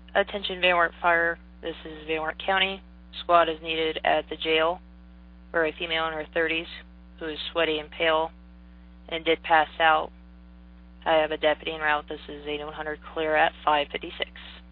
Attention Van Wert Fire, this is Van Wert County. Squad is needed at the jail for a female in her 30s who is sweaty and pale and did pass out. I have a deputy en route. This is 8100 clear at 5:56.